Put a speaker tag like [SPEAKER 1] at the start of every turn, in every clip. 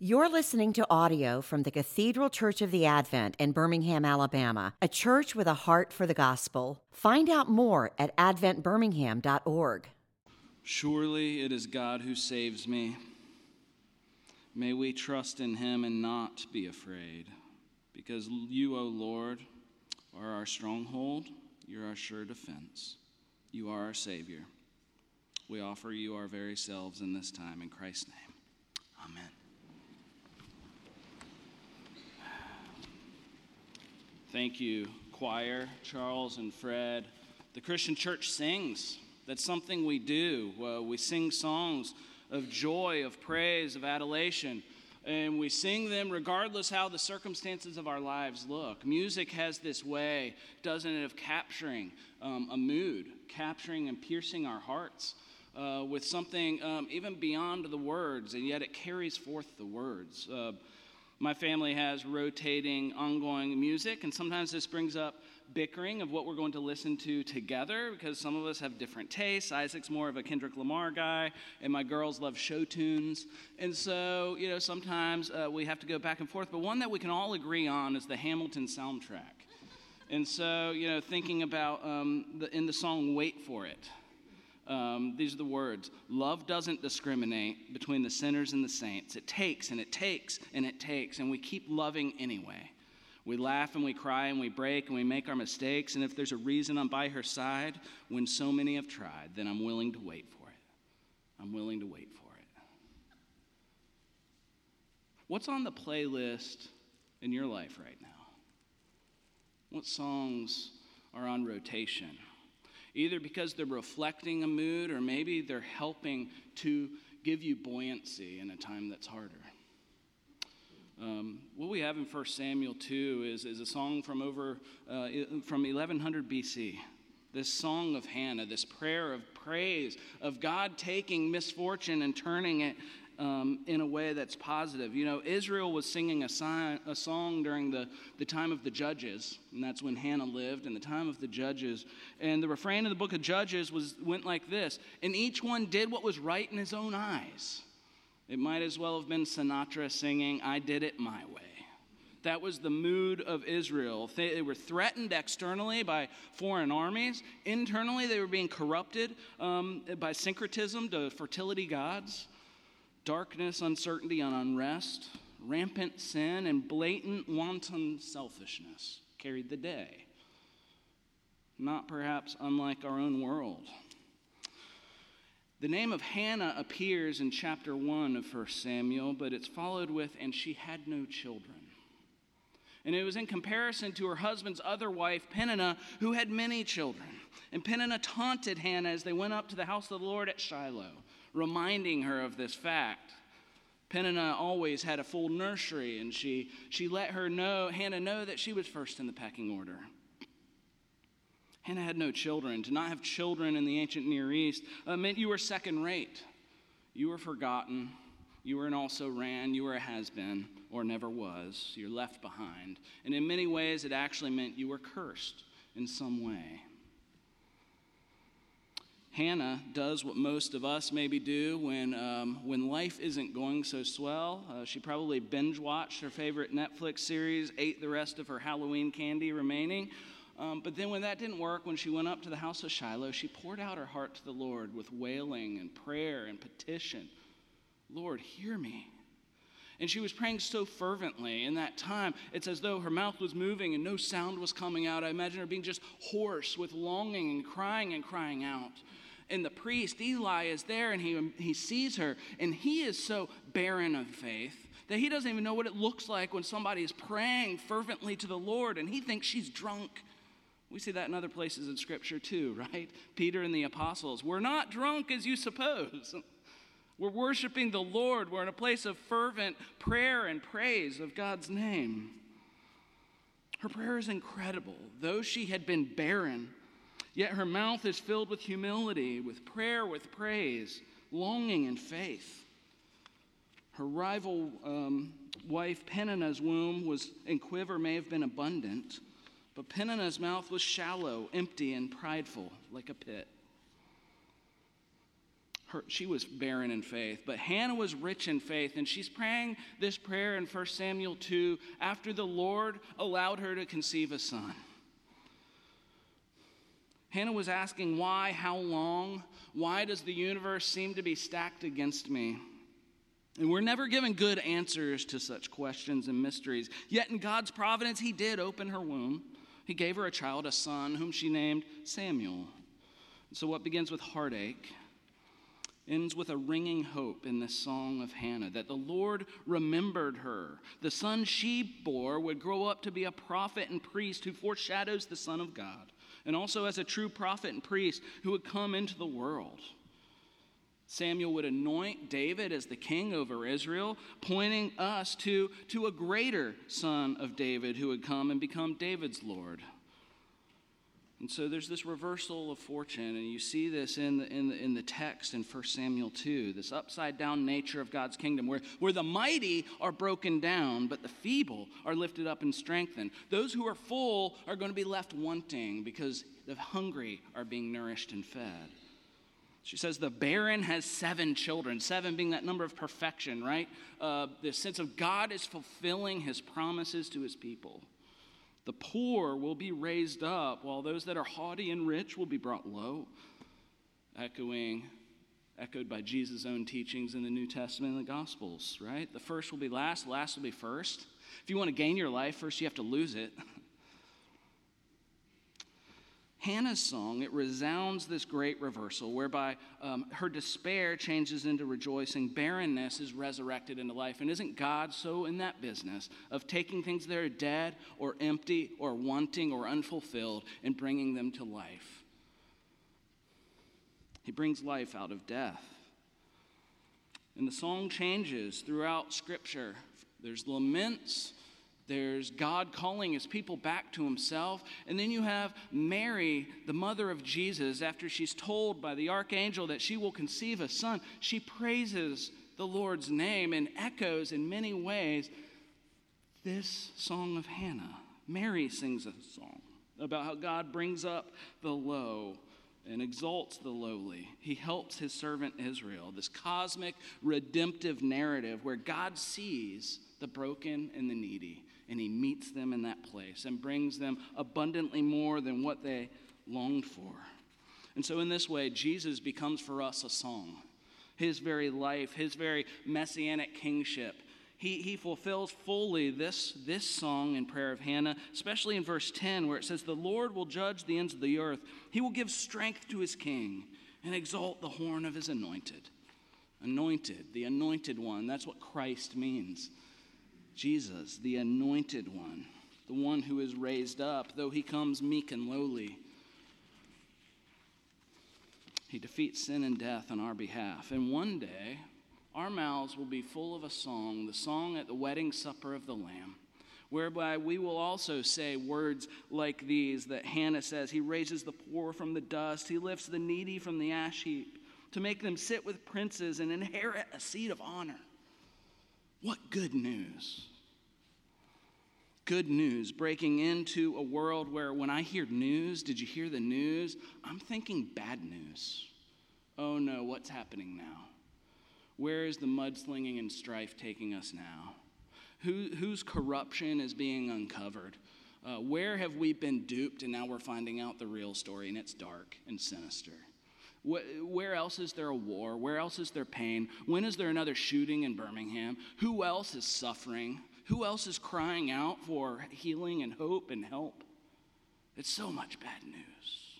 [SPEAKER 1] You're listening to audio from the Cathedral Church of the Advent in Birmingham, Alabama, a church with a heart for the gospel. Find out more at adventbirmingham.org.
[SPEAKER 2] Surely it is God who saves me. May we trust in him and not be afraid, because you, O Lord, are our stronghold. You're our sure defense. You are our Savior. We offer you our very selves in this time. In Christ's name, amen. Thank you, choir, Charles and Fred. The Christian church sings. That's something we do. We sing songs of joy, of praise, of adulation. And we sing them regardless how the circumstances of our lives look. Music has this way, doesn't it, of capturing a mood, capturing and piercing our hearts with something even beyond the words, and yet it carries forth the words. My family has rotating, ongoing music, and sometimes this brings up bickering of what we're going to listen to together, because some of us have different tastes. Isaac's more of a Kendrick Lamar guy, and my girls love show tunes. And so, sometimes we have to go back and forth. But one that we can all agree on is the Hamilton soundtrack. And so, thinking about in the song Wait For It, these are the words. Love doesn't discriminate between the sinners and the saints. It takes and it takes and it takes, and we keep loving anyway. We laugh and we cry and we break and we make our mistakes, and if there's a reason I'm by her side when so many have tried, then I'm willing to wait for it. I'm willing to wait for it. What's on the playlist in your life right now? What songs are on rotation? Either because they're reflecting a mood, or maybe they're helping to give you buoyancy in a time that's harder. What we have in 1 Samuel 2 is a song from 1100 BC. This song of Hannah, this prayer of praise, of God taking misfortune and turning it in a way that's positive. Israel was singing a song during the time of the Judges, and that's when Hannah lived, in the time of the Judges. And the refrain of the book of Judges went like this: and each one did what was right in his own eyes. It might as well have been Sinatra singing, I did it my way. That was the mood of Israel. They were threatened externally by foreign armies. Internally, they were being corrupted by syncretism to fertility gods. Darkness, uncertainty, and unrest, rampant sin, and blatant wanton selfishness carried the day. Not perhaps unlike our own world. The name of Hannah appears in chapter 1 of 1 Samuel, but it's followed with, and she had no children. And it was in comparison to her husband's other wife, Peninnah, who had many children. And Peninnah taunted Hannah as they went up to the house of the Lord at Shiloh, reminding her of this fact. Peninnah always had a full nursery, and she let Hannah know that she was first in the pecking order. Hannah had no children. To not have children in the ancient Near East meant you were second rate. You were forgotten. You were an also-ran. You were a has-been, or never was. You're left behind. And in many ways, it actually meant you were cursed in some way. Hannah does what most of us maybe do when life isn't going so swell. She probably binge-watched her favorite Netflix series, ate the rest of her Halloween candy remaining. But then when that didn't work, when she went up to the house of Shiloh, she poured out her heart to the Lord with wailing and prayer and petition. Lord, hear me. And she was praying so fervently in that time, it's as though her mouth was moving and no sound was coming out. I imagine her being just hoarse with longing and crying out. And the priest, Eli, is there, and he sees her, and he is so barren of faith that he doesn't even know what it looks like when somebody is praying fervently to the Lord, and he thinks she's drunk. We see that in other places in Scripture too, right? Peter and the apostles, we're not drunk as you suppose. We're worshiping the Lord. We're in a place of fervent prayer and praise of God's name. Her prayer is incredible. Though she had been barren, yet her mouth is filled with humility, with prayer, with praise, longing, and faith. Her rival wife Peninnah's womb and quiver may have been abundant, but Peninnah's mouth was shallow, empty, and prideful, like a pit. she was barren in faith, but Hannah was rich in faith, and she's praying this prayer in 1 Samuel 2 after the Lord allowed her to conceive a son. Hannah was asking, why, how long? Why does the universe seem to be stacked against me? And we're never given good answers to such questions and mysteries. Yet in God's providence, he did open her womb. He gave her a child, a son, whom she named Samuel. So what begins with heartache ends with a ringing hope in this song of Hannah, that the Lord remembered her. The son she bore would grow up to be a prophet and priest who foreshadows the Son of God, and also as a true prophet and priest who would come into the world. Samuel would anoint David as the king over Israel, pointing us to a greater son of David who would come and become David's Lord. And so there's this reversal of fortune, and you see this in the text in 1 Samuel 2, this upside-down nature of God's kingdom, where the mighty are broken down, but the feeble are lifted up and strengthened. Those who are full are going to be left wanting because the hungry are being nourished and fed. She says the barren has 7 children, 7 being that number of perfection, right? The sense of God is fulfilling his promises to his people. The poor will be raised up, while those that are haughty and rich will be brought low. Echoed by Jesus' own teachings in the New Testament and the Gospels, right? The first will be last, the last will be first. If you want to gain your life, first you have to lose it. Hannah's song, it resounds this great reversal whereby her despair changes into rejoicing. Barrenness is resurrected into life. And isn't God so in that business of taking things that are dead or empty or wanting or unfulfilled and bringing them to life? He brings life out of death. And the song changes throughout Scripture. There's laments. There's God calling his people back to himself. And then you have Mary, the mother of Jesus, after she's told by the archangel that she will conceive a son. She praises the Lord's name and echoes in many ways this song of Hannah. Mary sings a song about how God brings up the low and exalts the lowly. He helps his servant Israel. This cosmic redemptive narrative where God sees the broken and the needy, and he meets them in that place and brings them abundantly more than what they longed for. And so in this way, Jesus becomes for us a song. His very life, his very messianic kingship. He fulfills fully this song and prayer of Hannah, especially in verse 10 where it says, "The Lord will judge the ends of the earth. He will give strength to his king and exalt the horn of his anointed." Anointed, the anointed one, that's what Christ means. Jesus, the anointed one, the one who is raised up, though he comes meek and lowly. He defeats sin and death on our behalf. And one day, our mouths will be full of a song, the song at the wedding supper of the Lamb, whereby we will also say words like these that Hannah says. He raises the poor from the dust. He lifts the needy from the ash heap to make them sit with princes and inherit a seat of honor. What good news. Good news breaking into a world where when I hear news, did you hear the news? I'm thinking bad news. Oh no, what's happening now? Where is the mudslinging and strife taking us now? Whose corruption is being uncovered? Where have we been duped and now we're finding out the real story and it's dark and sinister? Where else is there a war? Where else is there pain? When is there another shooting in Birmingham? Who else is suffering? Who else is crying out for healing and hope and help? It's so much bad news.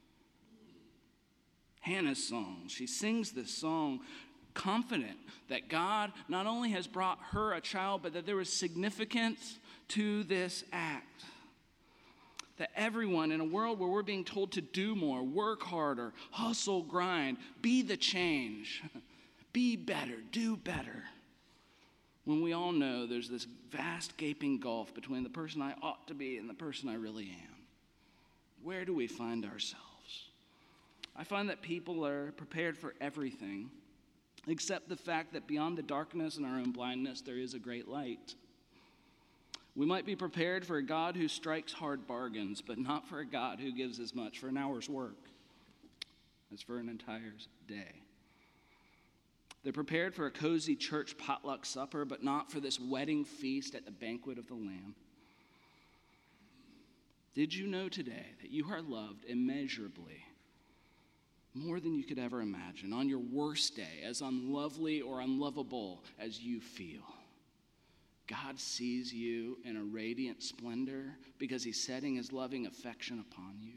[SPEAKER 2] Hannah's song, she sings this song confident that God not only has brought her a child, but that there is significance to this act. That everyone in a world where we're being told to do more, work harder, hustle, grind, be the change, be better, do better. When we all know there's this vast gaping gulf between the person I ought to be and the person I really am. Where do we find ourselves? I find that people are prepared for everything except the fact that beyond the darkness and our own blindness, there is a great light. We might be prepared for a God who strikes hard bargains, but not for a God who gives as much for an hour's work as for an entire day. They're prepared for a cozy church potluck supper, but not for this wedding feast at the banquet of the Lamb. Did you know today that you are loved immeasurably, more than you could ever imagine, on your worst day, as unlovely or unlovable as you feel? God sees you in a radiant splendor because he's setting his loving affection upon you.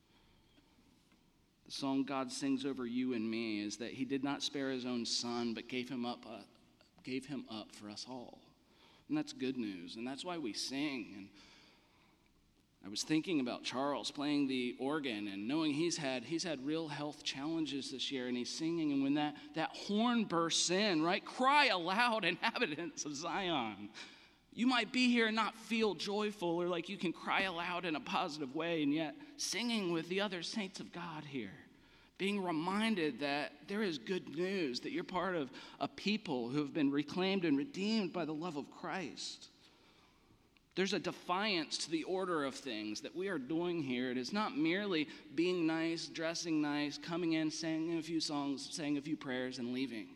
[SPEAKER 2] The song God sings over you and me is that he did not spare his own son, but gave him up for us all. And that's good news, and that's why we sing. And I was thinking about Charles playing the organ and knowing he's had real health challenges this year, and he's singing, and when that horn bursts in, right? Cry aloud, inhabitants of Zion. You might be here and not feel joyful or like you can cry aloud in a positive way, and yet singing with the other saints of God here, being reminded that there is good news, that you're part of a people who have been reclaimed and redeemed by the love of Christ. There's a defiance to the order of things that we are doing here. It is not merely being nice, dressing nice, coming in, singing a few songs, saying a few prayers, and leaving.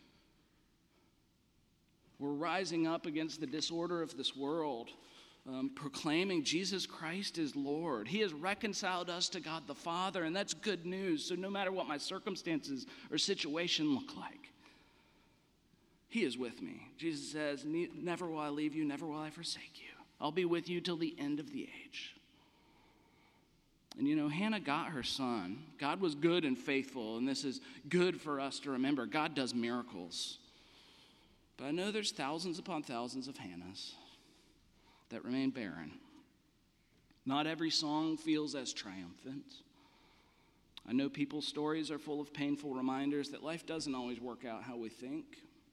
[SPEAKER 2] We're rising up against the disorder of this world, proclaiming Jesus Christ is Lord. He has reconciled us to God the Father, and that's good news. So no matter what my circumstances or situation look like, he is with me. Jesus says, never will I leave you, never will I forsake you. I'll be with you till the end of the age. And you know, Hannah got her son. God was good and faithful, and this is good for us to remember. God does miracles. But I know there's thousands upon thousands of Hannahs that remain barren. Not every song feels as triumphant. I know people's stories are full of painful reminders that life doesn't always work out how we think.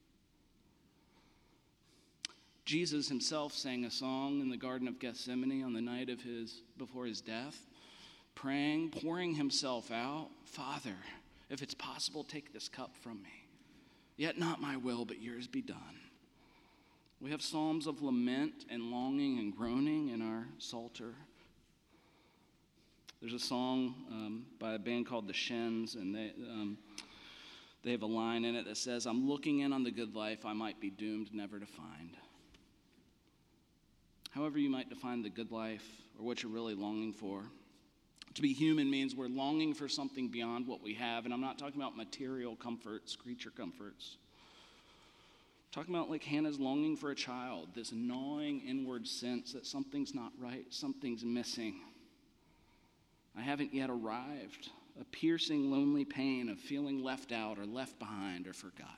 [SPEAKER 2] Jesus himself sang a song in the Garden of Gethsemane on the night before his death, praying, pouring himself out, Father, if it's possible, take this cup from me. Yet not my will, but yours be done. We have psalms of lament and longing and groaning in our Psalter. There's a song by a band called the Shens, and they have a line in it that says, I'm looking in on the good life I might be doomed never to find. However you might define the good life or what you're really longing for. To be human means we're longing for something beyond what we have, and I'm not talking about material comforts, creature comforts. I'm talking about like Hannah's longing for a child, this gnawing inward sense that something's not right, something's missing. I haven't yet arrived, a piercing, lonely pain of feeling left out or left behind or forgotten.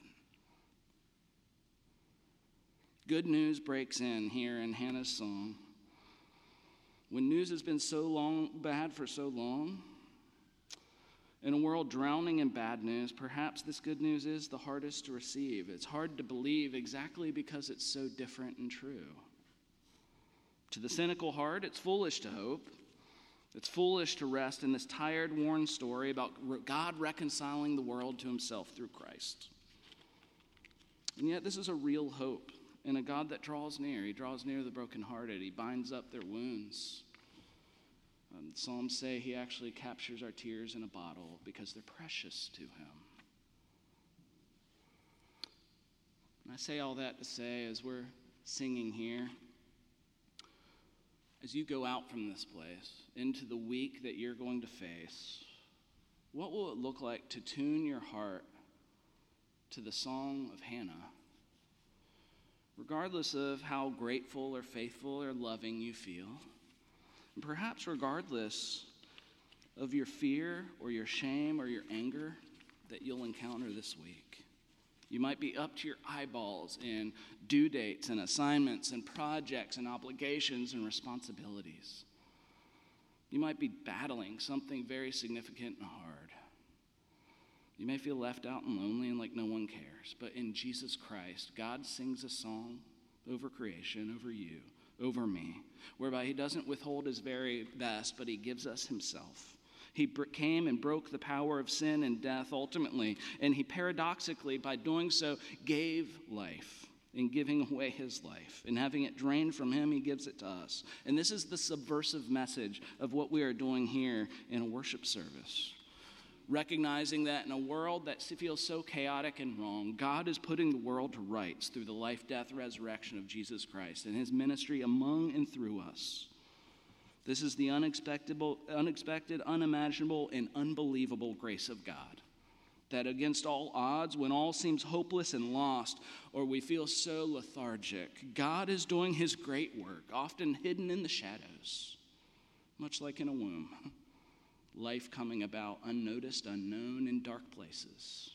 [SPEAKER 2] Good news breaks in here in Hannah's song. When news has been bad for so long, in a world drowning in bad news, perhaps this good news is the hardest to receive. It's hard to believe exactly because it's so different and true. To the cynical heart, it's foolish to hope. It's foolish to rest in this tired, worn story about God reconciling the world to himself through Christ. And yet this is a real hope. And a God that draws near. He draws near the brokenhearted. He binds up their wounds. Psalms say he actually captures our tears in a bottle because they're precious to him. And I say all that to say, as we're singing here, as you go out from this place into the week that you're going to face, what will it look like to tune your heart to the song of Hannah? Regardless of how grateful or faithful or loving you feel, and perhaps regardless of your fear or your shame or your anger that you'll encounter this week. You might be up to your eyeballs in due dates and assignments and projects and obligations and responsibilities. You might be battling something very significant and hard. You may feel left out and lonely and like no one cares, but in Jesus Christ, God sings a song over creation, over you, over me, whereby he doesn't withhold his very best, but he gives us himself. He came and broke the power of sin and death ultimately, and he paradoxically, by doing so, gave life. In giving away his life and having it drained from him, he gives it to us. And this is the subversive message of what we are doing here in a worship service. recognizing that in a world that feels so chaotic and wrong, God is putting the world to rights through the life, death, resurrection of Jesus Christ and his ministry among and through us. This is the unexpected, unimaginable, and unbelievable grace of God, that against all odds, when all seems hopeless and lost, or we feel so lethargic, God is doing his great work, often hidden in the shadows, much like in a womb. Life coming about unnoticed, unknown, in dark places.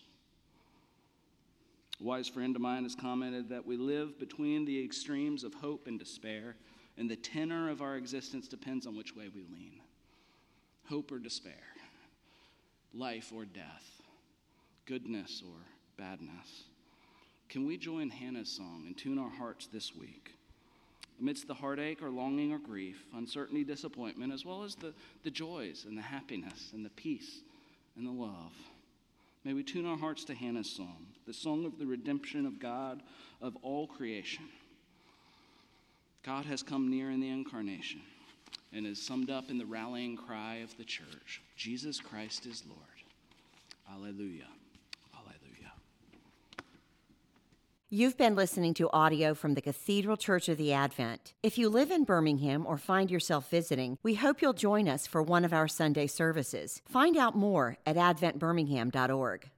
[SPEAKER 2] A wise friend of mine has commented that we live between the extremes of hope and despair, and the tenor of our existence depends on which way we lean. Hope or despair, life or death, goodness or badness. Can we join Hannah's song and tune our hearts this week? Amidst the heartache or longing or grief, uncertainty, disappointment, as well as the joys and the happiness and the peace and the love, may we tune our hearts to Hannah's song, the song of the redemption of God of all creation. God has come near in the incarnation and is summed up in the rallying cry of the church: Jesus Christ is Lord. Alleluia. Alleluia.
[SPEAKER 1] You've been listening to audio from the Cathedral Church of the Advent. If you live in Birmingham or find yourself visiting, we hope you'll join us for one of our Sunday services. Find out more at adventbirmingham.org.